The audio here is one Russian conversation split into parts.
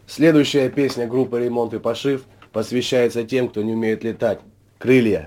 Следующая песня группы «Ремонт и пошив» посвящается тем, кто не умеет летать. Крылья.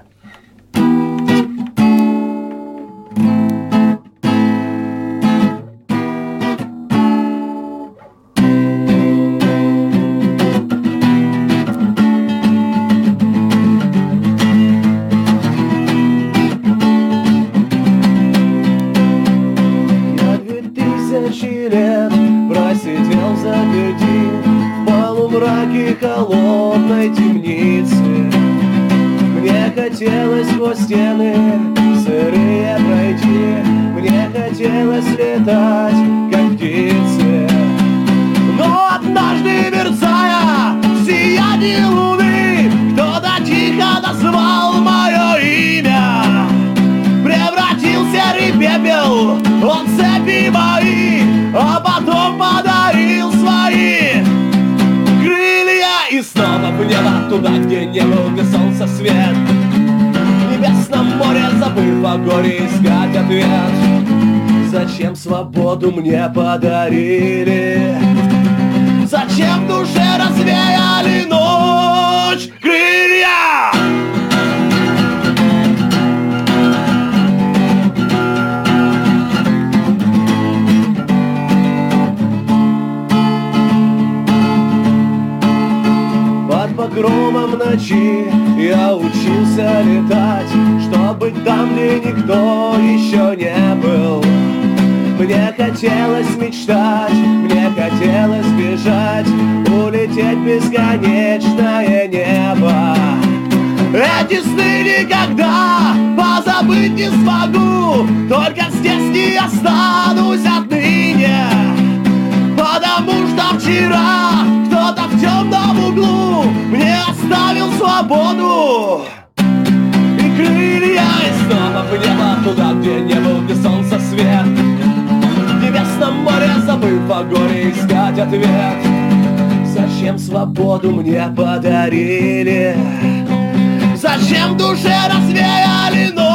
Я 2000 лет просидел заперти в полумраке холодной темницы. Мне хотелось сквозь стены сырые пройти, мне хотелось летать, как птицы. Но однажды, мерцая в сиянии луны, кто-то тихо назвал мое имя. Превратил серый пепел в цепи мои, а потом подарил свои крылья. И снова в небо, туда, где не был, где солнце свет. В небесном море, забыв о горе, искать ответ. Зачем свободу мне подарили? Зачем в душе развеяли ночь крылья? Под покровом ночи я учился летать, чтобы там, где никто еще не был. Мне хотелось мечтать, мне хотелось бежать, улететь в бесконечное небо. Эти сны никогда позабыть не смогу, только здесь не останусь отныне. Потому что вчера кто-то в темном углу мне оставил свободу и крылья. И снова в небо, туда, где не был, где солнце свет. В небесном море, забыв о горе, искать ответ. Зачем свободу мне подарили? Зачем в душе развеяли ночь?